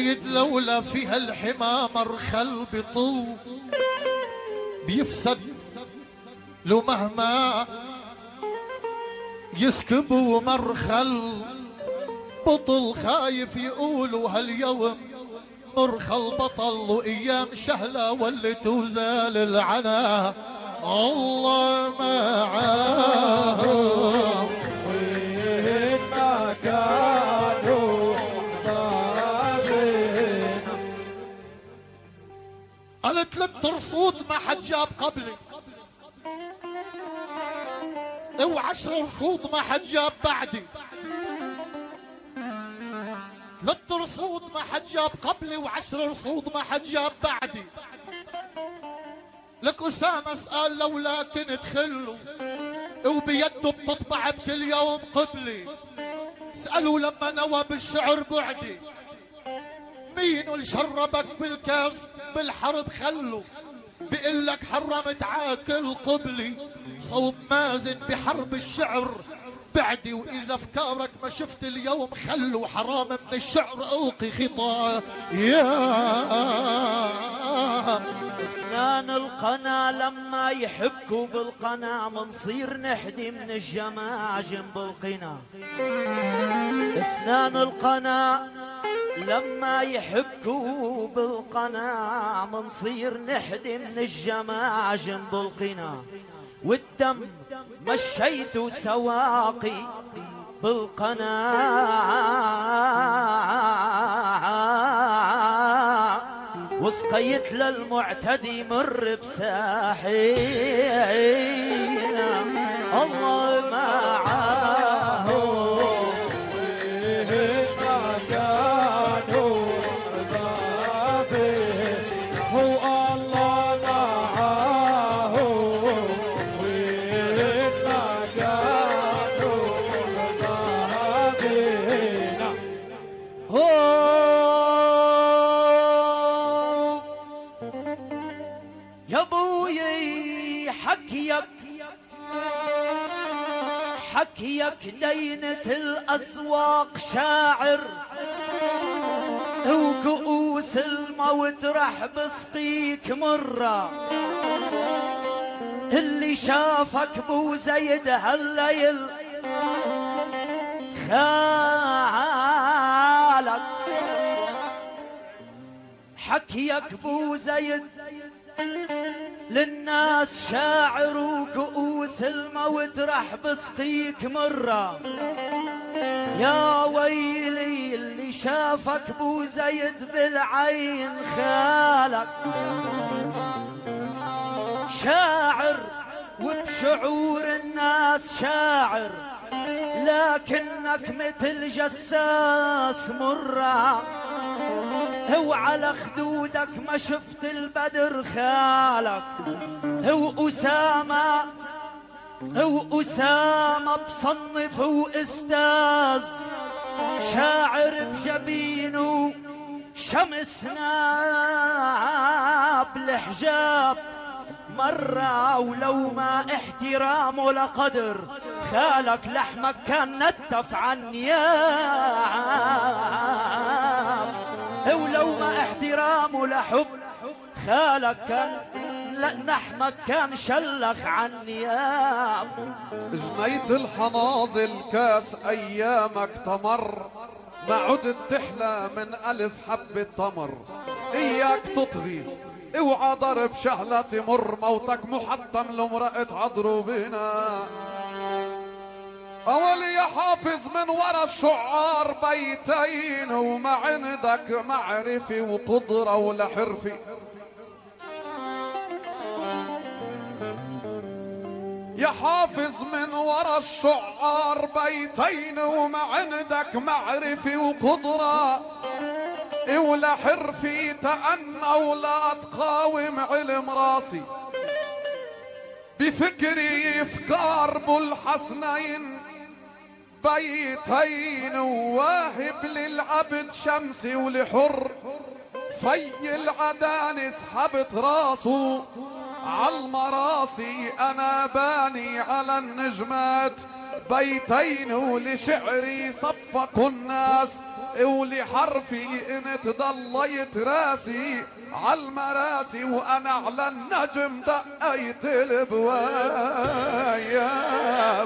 زايد لولا فيها الحمى مرخل بطول بيفسد لو مهما يسكبوا مرخل بطل خايف يقولوا هاليوم مرخل بطل وايام شهله ولت وزال العنا الله معاه وين ما كانوا ضابين. قالت لك ترصود ما حد جاب قبلي و10 رصود ما حد جاب بعدي. لا رصود ما حد جاب قبلي و10 رصود ما حد جاب بعدي. لك أسامة اسأل لولا كنت خلو وبيده بتطبع بكل يوم قبلي. اسألوا لما نوى بالشعر بعدي مين اللي شربك بالكاس بالحرب خلو بيقول لك حرمت عاكل قبلي. صوب مازن بحرب الشعر بعدي واذا افكارك ما شفت اليوم خلو حرام من الشعر القي خطاه يا اسنان القنا لما يحكوا بالقنا منصير نحدي من الجماجم بالقنا. اسنان القنا لما يحكوا بالقنا منصير نحدي من الجماجم بالقنا. والدم مشيت سواقي بالقنا وسقيت للمعتدي مر بساحينا الله معاه وين ما كانوا ضابين هو الله معاه وين ما كانوا ضابين. يا بويي حكيك دينة الأسواق شاعر وكؤوس الموت رح بسقيك مرة. اللي شافك بو زيد هالليل خالك حكيك بو زيد للناس شاعر وكؤوس الموت رح بسقيك مرة. يا ويلي اللي شافك بو زيد بالعين خالك شاعر وبشعور الناس شاعر لكنك مثل جساس مرة. هو على خدودك ما شفت البدر خالك هو أسامة بصنف وأستاذ شاعر بجبينه شمس ناب الحجاب مرة. ولو ما احترامه لقدر خالك لحمك كان نتف عن نياب. ولو ما احترامه لحب خالك كان لحمك كان شلخ عن نياب. جنيت الحناظل كاس ايامك تمر ما عدت تحلى من الف حبة تمر. اياك تطغي اوعى ضرب شهلة تمر موتك محتم لامرأة عضروبنا. اول يا حافظ من ورا الشعار بيتين وما عندك معرفة وقدرة ولا حرفة. يا حافظ من ورا الشعار بيتين وما عندك معرفة وقدرة ولا حرفي تأنى ولا تقاوم علم راسي. بفكري افكار بالحسنين بيتين وواهب للعبد شمسي ولحر في العدان سحبت راسه عالمراسي. انا باني على النجمات بيتين ولشعري صفقوا الناس ولي حرفي انت ضليت راسي عالمراسي وانا على النجم دقيت البوايب.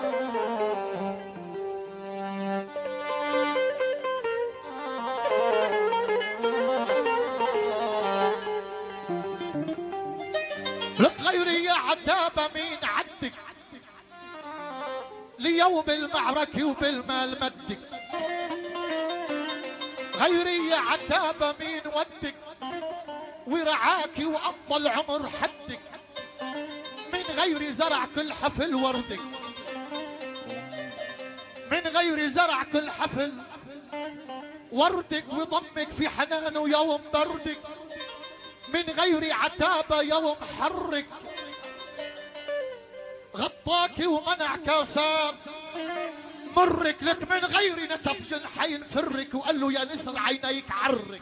لك غيري يا عتابة مين عدك ليوم المعركة وبالمال مدك، غيري يا عتابة مين ودك ورعاكي وقضى العمر حدك، من غيري زرع كل حفل وردك، من غيري زرع كل حفل وردك وضمك في حنانه يوم بردك، من غيري عتابة يوم حرك غطاكي ومنع كاسات مرك، لك من غيري نتف جنحين فرك وقال له يا نسر عينيك عرك.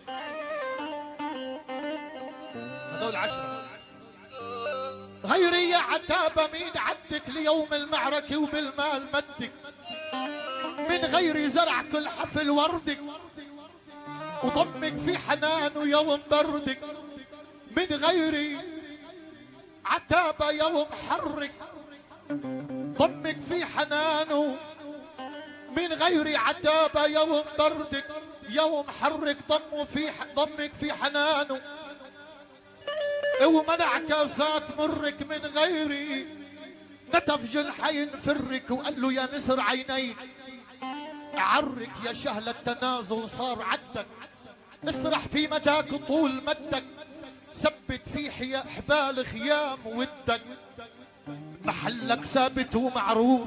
هذول 10. غيري يا عتابة مين عدك ليوم المعركة وبالمال مدك، من غيري زرع كل حفل وردك وضمك في حنانه يوم بردك، من غيري عتابة يوم حرك ضمك في حنانه، من غيري عتابة يوم بردك يوم حرك ضمك في حنانه ومنع كاسات مرك، من غيري نتف جنحين فرك وقال له يا نسر عينيك عرك، يا شهل التنازل صار عدك اسرح في مداك طول مدك، ثبت في حبال خيام ودك، محلك ثابت ومعروف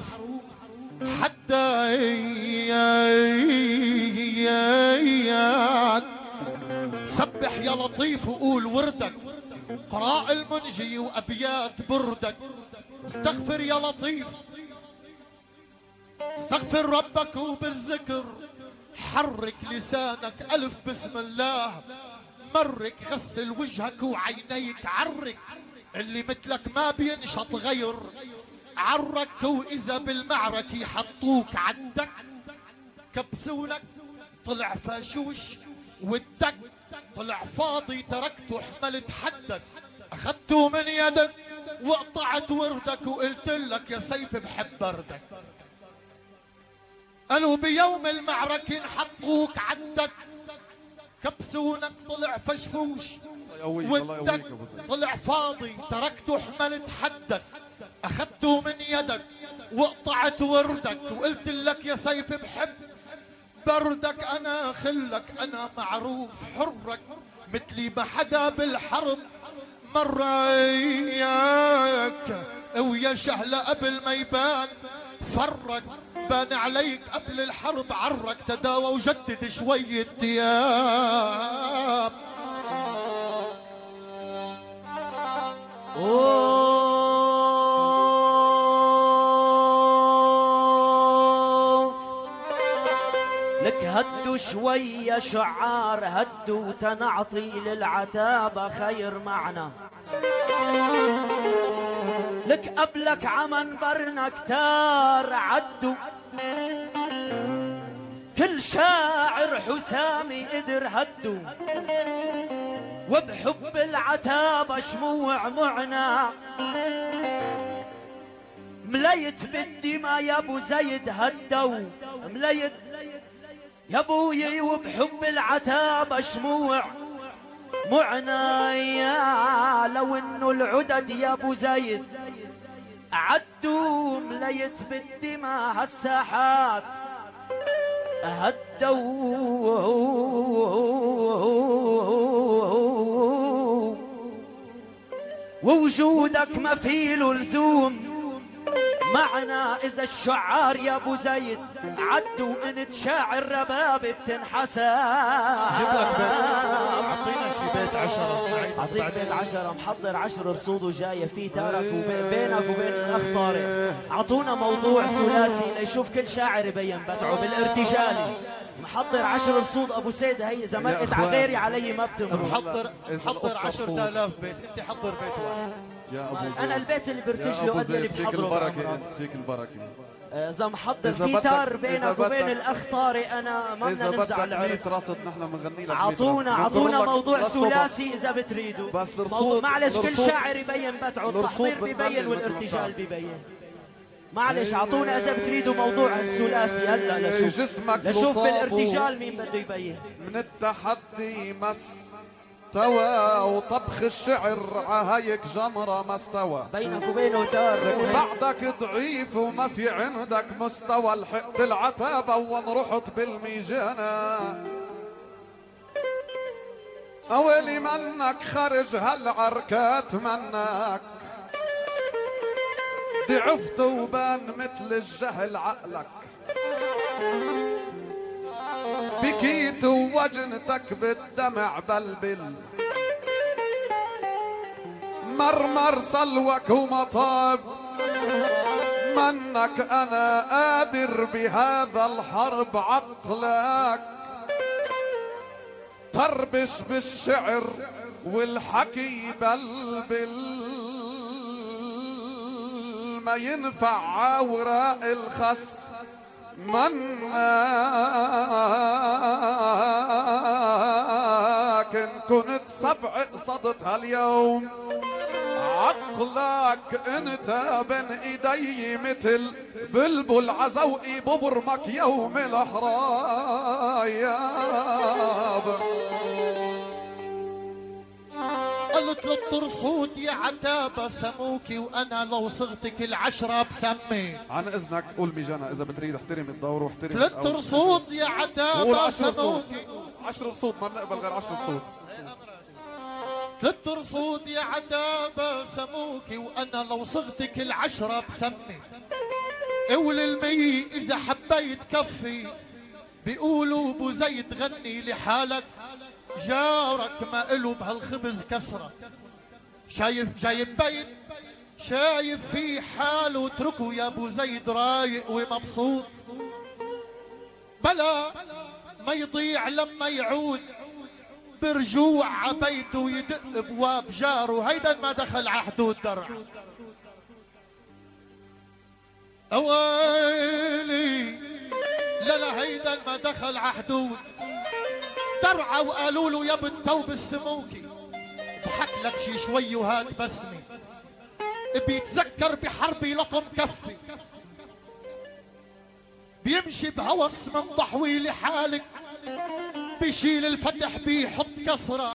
حدايات، سبح يا لطيف وقول وردك قراء المنجي وأبيات بردك، استغفر يا لطيف استغفر ربك وبالذكر حرك لسانك ألف بسم الله مرك، غسل وجهك وعينيك عرك، اللي مثلك ما بينشط غير عرك، وإذا بالمعركة حطوك عدك كبسولك طلع فاشوش والدك طلع فاضي تركته حملت حدك، أخذته من يدك وقطعت وردك وقلت لك يا سيف بحب بردك، قالوا بيوم المعركة حطوك عدك كبسونك طلع فشفوش ودك طلع فاضي تركته حملت حدك، أخذته من يدك وقطعت وردك وقلت لك يا سيف بحب بردك، أنا خلك أنا معروف حرك مثلي بحدا بالحرب مر إياك، ويا شهلة قبل ما يبان فرك بان عليك قبل الحرب عرك، تداوى وجدد شوية ثياب. لك هدوا شوية شعار هدوا تنعطي للعتابة خير معنا، لك قبلك عمنبرنا كتار عدوا، كل شاعر حسامي قدر هدوا، وبحب العتابة شموع معنا مليت بالدماء يا ابو زيد هدوا، مليت يا ابويي وبحب العتابة شموع معنا، يا لو انه العدد يا ابو زيد عدوا مليت بالدماء هالساحات هدوا، ووجودك ما فيه له لزوم معنا، إذا الشعار يا أبو زيد عدوا أنت شاعر رباب بتنحسب. جيب لك أعطينا شي بيت 10، أعطيك بيت 10 محضر 10 رصود وجاية في تارك بينك وبين الأخ طارق، أعطونا موضوع ثلاثي ليشوف كل شاعر يبين بدعه بالارتجالي، محضر 10 رصود أبو سيد، هي إذا مرقت على غيري علي ما بتمر. محضر 10,000 بيت، أنت حضر بيت واحد يا أبو زيد. أنا البيت اللي برتج له قد اللي بحضره. فيك البركة أنت، فيك البركة. اذا محضر في تار بينك وبين الاخ طارق انا ما بدنا ننزع العرس. رصد نحن بنغني لك. اعطونا موضوع ثلاثي اذا بتريدوا. بس الرصود معلش كل شاعر يبين بتعه، التحضير ببين والارتجال ببين. معلش اعطونا اذا بتريدوا موضوع الثلاثي هلا لشوف بالارتجال مين بده يبين. من التحدي مستوى وطبخ الشعر عهيك جمرة ما استوى. بينك وبينه تار بعدك ضعيف وما في عندك مستوى. لحقت العتابة ورحت بالميجانة. أولي منك خرج هالعركات منك. ضعفت وبان مثل الجهل عقلك. بكيت ووجنتك بالدمع بلبل. مرمر صلوك ومطاب منك. أنا قادر بهذا الحرب عقلك. طربش بالشعر والحكي بلبل. ما ينفع عوراء الخس منك. إن كنت سبع قصدت هاليوم عقلك انت بين ايدي مثل بلبل عزوقي ببرمك يوم الحرايب. قلت للترصود يا عتابة سموكي وانا لو صغتك العشرة بسمي. عن اذنك قول ميجانا اذا بتريد احترم الدور واحترم. للترصود يا عتابة سموكي. 10 رصود ما بنقبل غير 10 رصود. للترصود يا عتابة سموكي وانا لو صغتك العشرة بسمي. وللمي اذا حبيت كفي بيقولوا ابو زيد غني لحالك. جارك ما إله بهالخبز كسرة. شايف جايب بيت شايف في حاله اتركه يا ابو زيد رايق ومبسوط. بلا ما يضيع لما يعود برجوع عبيته يدق بواب جاره. هيدا ما دخل على حدود درع. اويلي لا هيدا ما دخل على حدود درعة. وقالوا له يا بالثوب السموكي ضحك لك شي شوي وهات بسمي. بيتذكر بحربي لطم كفي. بيمشي بهوس من ضحوي لحالك. بيشيل الفتح بيحط كسرة.